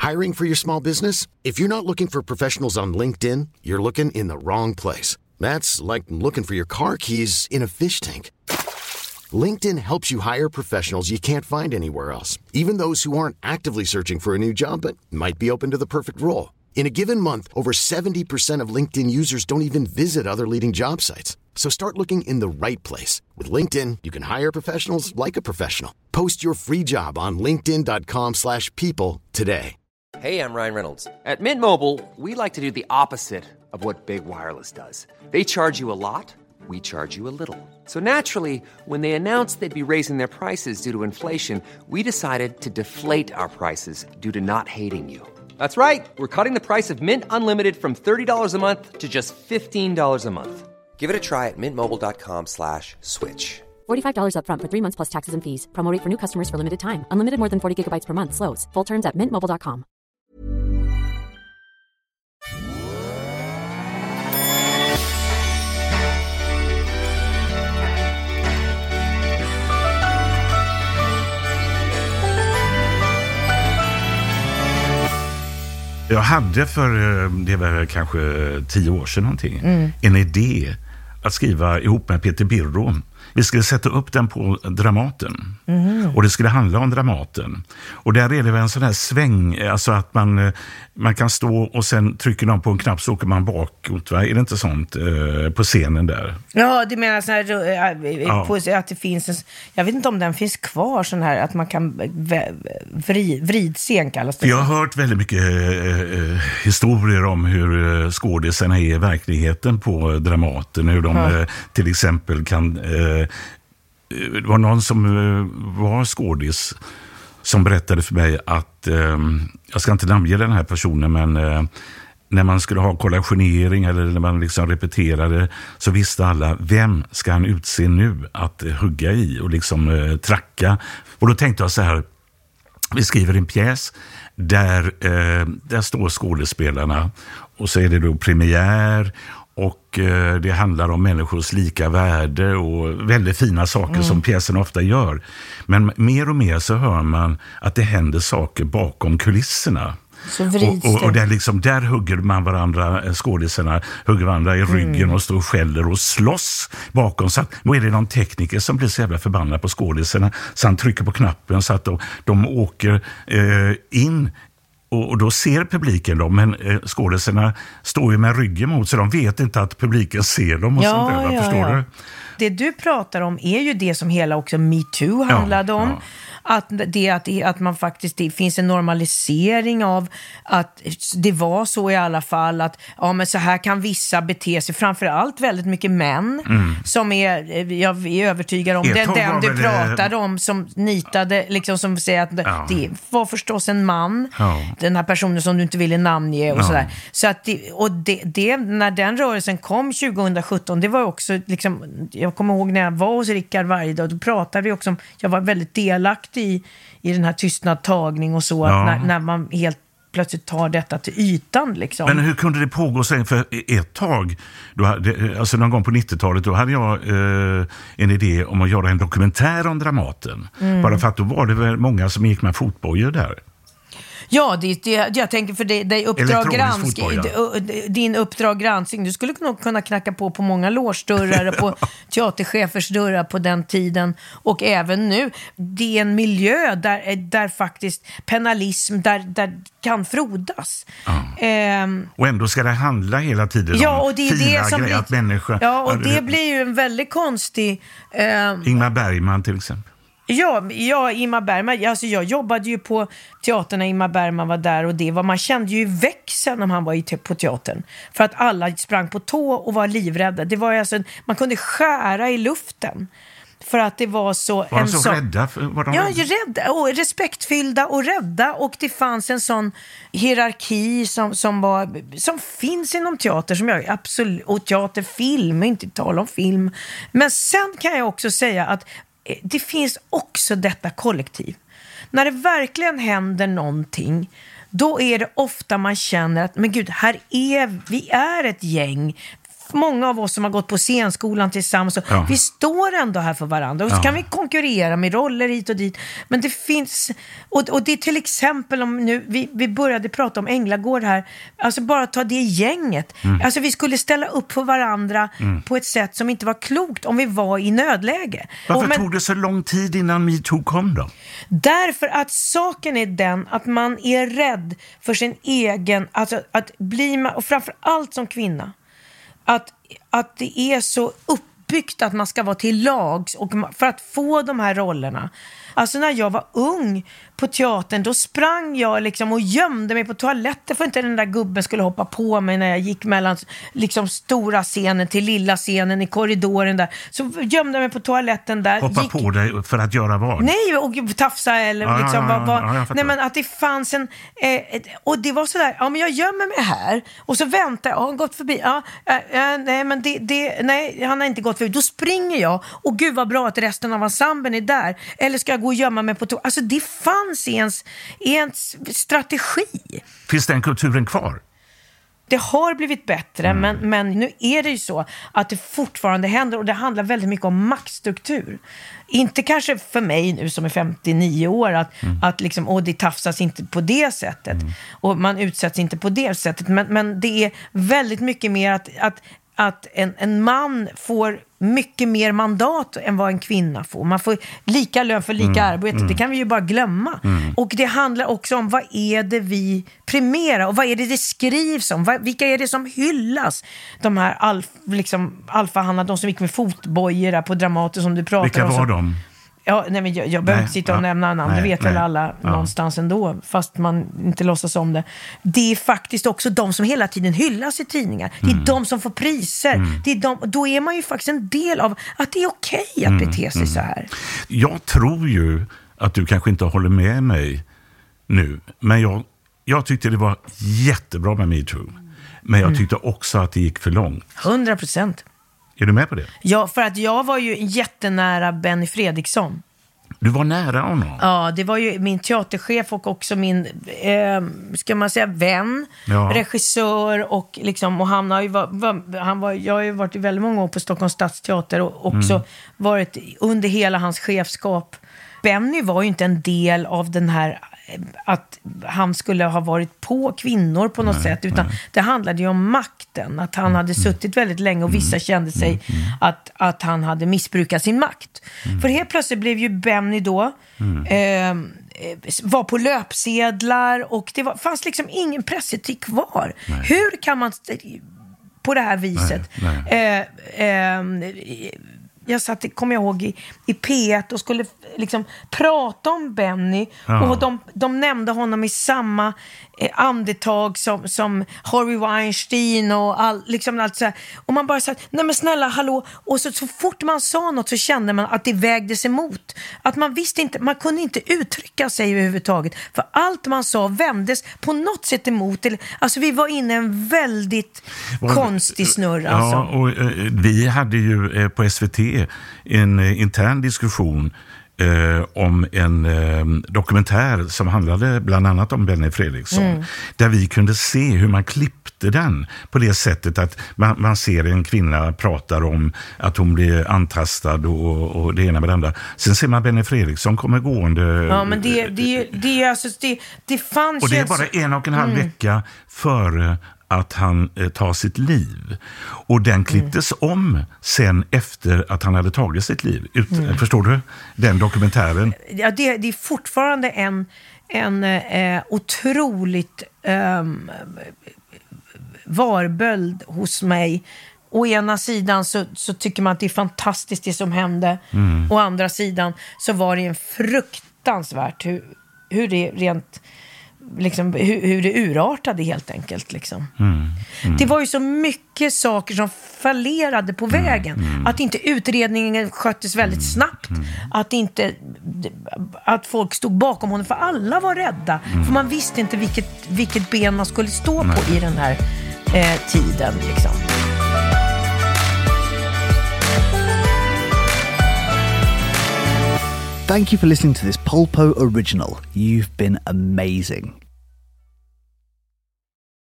Hiring for your small business? If you're not looking for professionals on LinkedIn, you're looking in the wrong place. That's like looking for your car keys in a fish tank. LinkedIn helps you hire professionals you can't find anywhere else, even those who aren't actively searching for a new job but might be open to the perfect role. In a given month, over 70% of LinkedIn users don't even visit other leading job sites. So start looking in the right place. With LinkedIn, you can hire professionals like a professional. Post your free job on linkedin.com/people today. Hey, I'm Ryan Reynolds. At Mint Mobile, we like to do the opposite of what Big Wireless does. They charge you a lot, we charge you a little. So naturally, when they announced they'd be raising their prices due to inflation, we decided to deflate our prices due to not hating you. That's right. We're cutting the price of Mint Unlimited from $30 a month to just $15 a month. Give it a try at mintmobile.com/switch. $45 up front for 3 months plus taxes and fees. Promo rate for new customers for limited time. Unlimited more than 40 gigabytes per month. Slows full terms at mintmobile.com. Jag hade för, det var kanske 10 år sedan någonting, en idé att skriva ihop med Peter Birro. Vi skulle sätta upp den på Dramaten. Och det skulle handla om Dramaten. Och där är det väl en sån här sväng, alltså att man kan stå och sen trycker någon på en knapp så åker man bakåt, va? Är det inte sånt på scenen där? Ja, det menar så här, att det finns en, jag vet inte om den finns kvar sån här, att man kan vridscen kallas det. För jag har hört väldigt mycket historier om hur skådisarna är i verkligheten på Dramaten, hur de till exempel kan det var någon som var skådis som berättade för mig att jag ska inte namnge den här personen, men när man skulle ha kollationering eller när man liksom repeterade, så visste alla, vem ska han utse nu att hugga i och liksom tracka. Och då tänkte jag så här, vi skriver en pjäs där står skådespelarna och så är det då premiär. Och det handlar om människors lika värde och väldigt fina saker som pjäsen ofta gör. Men mer och mer så hör man att det händer saker bakom kulisserna. Så vrids det. Och där hugger man varandra, skådisarna hugger varandra i ryggen och står och skäller och slåss bakom. Så att, då är det någon tekniker som blir så jävla förbannad på skådisarna så han trycker på knappen så att de åker in. Och då ser publiken dem, men skådespelarna står ju med ryggen mot så de vet inte att publiken ser dem och sånt där, förstår du? Det du pratar om är ju det som hela också Me Too handlade om. Ja. Att man faktiskt, det finns en normalisering av att det var så i alla fall att men så här kan vissa bete sig, framförallt väldigt mycket män som jag är övertygad om den du pratade om som nitade, liksom, som säger att det var förstås en man, den här personen som du inte ville namnge och sådär. Så att det när den rörelsen kom 2017, det var också liksom, jag kommer ihåg när jag var hos Rickard varje dag, då pratade vi också om, jag var väldigt delaktig i den här tystnadtagning och så, att när man helt plötsligt tar detta till ytan liksom. Men hur kunde det pågå sig? För ett tag, alltså någon gång på 90-talet, då hade jag en idé om att göra en dokumentär om Dramaten. Bara för att då var det väl många som gick med fotbojor där. Ja, jag tänker för din uppdrag granskning, du skulle nog kunna knacka på många låsdörrar på teaterchefers dörrar på den tiden och även nu. Det är en miljö där faktiskt penalism där kan frodas. Och ändå ska det handla hela tiden om och det är fina det som grejer, att människor... Ja, och det blir ju en väldigt konstig... Ingmar Bergman till exempel. Ja, Ingmar Bergman. Alltså jag jobbade ju på teatern när Ingmar Bergman var där, och man kände ju växeln när han var på teatern. För att alla sprang på tå och var livrädda. Det var alltså, man kunde skära i luften. För att det var så... Var de så rädda? Rädda och respektfyllda och rädda. Och det fanns en sån hierarki som finns inom teater, som jag absolut... Och teaterfilm, inte tala om film. Men sen kan jag också säga att det finns också detta kollektiv. När det verkligen händer någonting, då är det ofta man känner att, men gud, vi är ett gäng. många av oss som har gått på scenskolan tillsammans. Vi står ändå här för varandra. Och så kan vi konkurrera med roller hit och dit. Men det finns... Och det är till exempel om nu... Vi började prata om Änglagård här. Alltså bara ta det gänget. Alltså vi skulle ställa upp för varandra på ett sätt som inte var klokt om vi var i nödläge. Varför tog det så lång tid innan MeToo kom då? Därför att saken är den att man är rädd för sin egen... Alltså att bli... Och framförallt som kvinna. Att det är så uppbyggt att man ska vara till lags och för att få de här rollerna. Alltså när jag var ung på teatern, då sprang jag liksom och gömde mig på toaletten för inte den där gubben skulle hoppa på mig när jag gick mellan liksom stora scenen till lilla scenen i korridoren där. Så gömde jag mig på toaletten där. Hoppa på dig för att göra vad? Nej, och tafsa eller liksom nej, men att det fanns en och det var sådär, ja men jag gömmer mig här och så väntar jag, har han gått förbi? Nej men nej, han har inte gått förbi. Då springer jag och gud vad bra att resten av ensemblen är där. Eller ska jag gå och gömma mig på alltså det fanns i en strategi. Finns den kulturen kvar? Det har blivit bättre, men nu är det ju så att det fortfarande händer och det handlar väldigt mycket om maktstruktur. Inte kanske för mig nu som är 59 år att liksom, det tafsas inte på det sättet och man utsätts inte på det sättet, men det är väldigt mycket mer att en man får mycket mer mandat än vad en kvinna får. Man får lika lön för lika arbete. Det kan vi ju bara glömma. Och det handlar också om vad är det vi primerar och vad är det skrivs om? Vilka är det som hyllas? De här alfahannar, de som gick med fotbojor där på Dramaten som du pratar om. Vilka var de? Ja, nej, men jag behöver inte sitta och nämna namn. Det vet väl alla någonstans ändå, fast man inte låtsas om det. Det är faktiskt också de som hela tiden hyllas i tidningar. Det är de som får priser. Det är då är man ju faktiskt en del av att det är okej att bete sig så här. Jag tror ju att du kanske inte håller med mig nu, men jag tyckte det var jättebra med MeToo. Men jag tyckte också att det gick för långt. 100%. Är du med på det? Ja, för att jag var ju jättenära Benny Fredriksson. Du var nära honom? Ja, det var ju min teaterchef och också min, ska man säga, vän, regissör och liksom, och han har ju jag har ju varit i väldigt många år på Stockholms stadsteater och också varit under hela hans chefskap. Benny var ju inte en del av den här att han skulle ha varit på kvinnor på något sätt, utan det handlade ju om makten, att han hade suttit väldigt länge och vissa kände sig att han hade missbrukat sin makt. För helt plötsligt blev ju Benny då var på löpsedlar och det fanns liksom ingen pressetik kvar. Hur kan man på det här viset jag satt, kommer jag ihåg, i P1 och skulle liksom prata om Benny och de nämnde honom i samma andetag som Harvey Weinstein och allt så här. Och man bara sa, nej men snälla, hallå. Och så fort man sa något så kände man att det vägdes emot. Att man visste inte, man kunde inte uttrycka sig överhuvudtaget. För allt man sa vändes på något sätt emot. Alltså vi var inne i en väldigt konstig snurr. Alltså. Ja, och vi hade ju på SVT en intern diskussion om en dokumentär som handlade bland annat om Benny Fredriksson, där vi kunde se hur man klippte den på det sättet att man ser en kvinna pratar om att hon blir antastad och det ena med det andra. Sen ser man Benny Fredriksson kommer gående. Ja, men det alltså det fanns. Och det är bara 1,5 vecka före att han tar sitt liv. Och den klipptes om sen efter att han hade tagit sitt liv. Förstår du? Den dokumentären. Ja, det är fortfarande en otroligt varböld hos mig. Å ena sidan så tycker man att det är fantastiskt det som hände. Å andra sidan så var det en fruktansvärt hur det rent liksom, hur det urartade helt enkelt liksom. Det var ju så mycket saker som fallerade på vägen. Att inte utredningen sköttes väldigt snabbt. Att folk stod bakom honom, för alla var rädda. För man visste inte vilket ben man skulle stå på i den här tiden liksom. Thank you for listening to this Polpo original. You've been amazing.